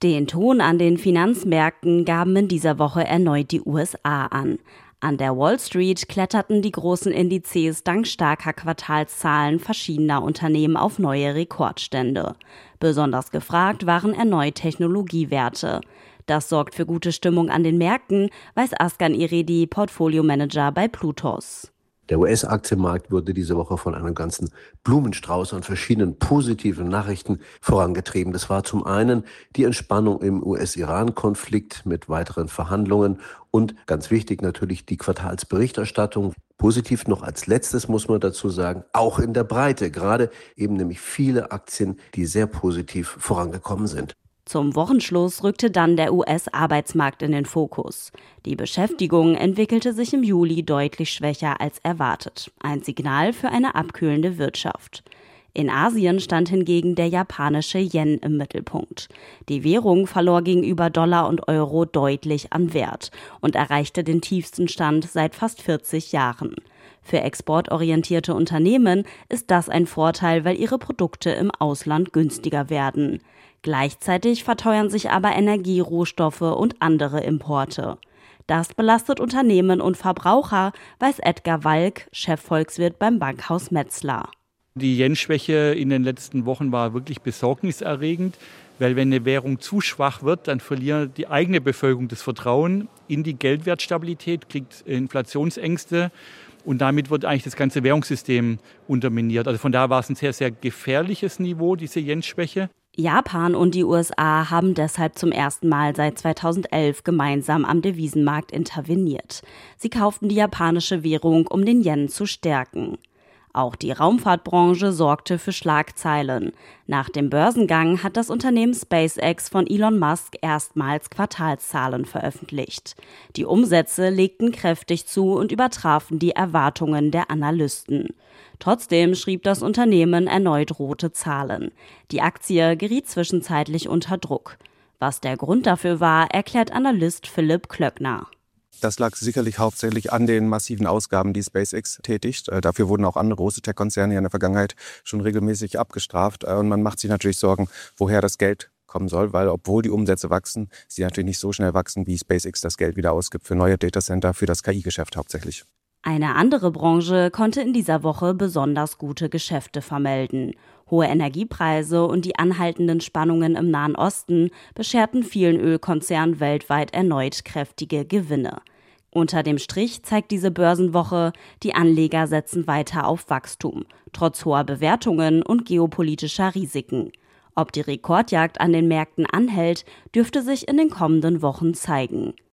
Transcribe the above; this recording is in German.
Den Ton an den Finanzmärkten gaben in dieser Woche erneut die USA an. An der Wall Street kletterten die großen Indizes dank starker Quartalszahlen verschiedener Unternehmen auf neue Rekordstände. Besonders gefragt waren erneut Technologiewerte. Das sorgt für gute Stimmung an den Märkten, weiß Askan Iredi, Portfolio-Manager bei Plutos. Der US-Aktienmarkt wurde diese Woche von einem ganzen Blumenstrauß an verschiedenen positiven Nachrichten vorangetrieben. Das war zum einen die Entspannung im US-Iran-Konflikt mit weiteren Verhandlungen und ganz wichtig natürlich die Quartalsberichterstattung. Positiv noch als letztes muss man dazu sagen, auch in der Breite, gerade eben nämlich viele Aktien, die sehr positiv vorangekommen sind. Zum Wochenschluss rückte dann der US-Arbeitsmarkt in den Fokus. Die Beschäftigung entwickelte sich im Juli deutlich schwächer als erwartet. Ein Signal für eine abkühlende Wirtschaft. In Asien stand hingegen der japanische Yen im Mittelpunkt. Die Währung verlor gegenüber Dollar und Euro deutlich an Wert und erreichte den tiefsten Stand seit fast 40 Jahren. Für exportorientierte Unternehmen ist das ein Vorteil, weil ihre Produkte im Ausland günstiger werden. Gleichzeitig verteuern sich aber Energie, Rohstoffe und andere Importe. Das belastet Unternehmen und Verbraucher, weiß Edgar Walk, Chefvolkswirt beim Bankhaus Metzler. Die Yen-Schwäche in den letzten Wochen war wirklich besorgniserregend, weil wenn eine Währung zu schwach wird, dann verliert die eigene Bevölkerung das Vertrauen in die Geldwertstabilität, kriegt Inflationsängste und damit wird eigentlich das ganze Währungssystem unterminiert. Also von daher war es ein sehr, sehr gefährliches Niveau, diese Yen-Schwäche. Japan und die USA haben deshalb zum ersten Mal seit 2011 gemeinsam am Devisenmarkt interveniert. Sie kauften die japanische Währung, um den Yen zu stärken. Auch die Raumfahrtbranche sorgte für Schlagzeilen. Nach dem Börsengang hat das Unternehmen SpaceX von Elon Musk erstmals Quartalszahlen veröffentlicht. Die Umsätze legten kräftig zu und übertrafen die Erwartungen der Analysten. Trotzdem schrieb das Unternehmen erneut rote Zahlen. Die Aktie geriet zwischenzeitlich unter Druck. Was der Grund dafür war, erklärt Analyst Philipp Klöckner. Das lag sicherlich hauptsächlich an den massiven Ausgaben, die SpaceX tätigt. Dafür wurden auch andere große Tech-Konzerne in der Vergangenheit schon regelmäßig abgestraft. Und man macht sich natürlich Sorgen, woher das Geld kommen soll, weil obwohl die Umsätze wachsen, sie natürlich nicht so schnell wachsen, wie SpaceX das Geld wieder ausgibt für neue Datacenter, für das KI-Geschäft hauptsächlich. Eine andere Branche konnte in dieser Woche besonders gute Geschäfte vermelden. Hohe Energiepreise und die anhaltenden Spannungen im Nahen Osten bescherten vielen Ölkonzernen weltweit erneut kräftige Gewinne. Unter dem Strich zeigt diese Börsenwoche, die Anleger setzen weiter auf Wachstum, trotz hoher Bewertungen und geopolitischer Risiken. Ob die Rekordjagd an den Märkten anhält, dürfte sich in den kommenden Wochen zeigen.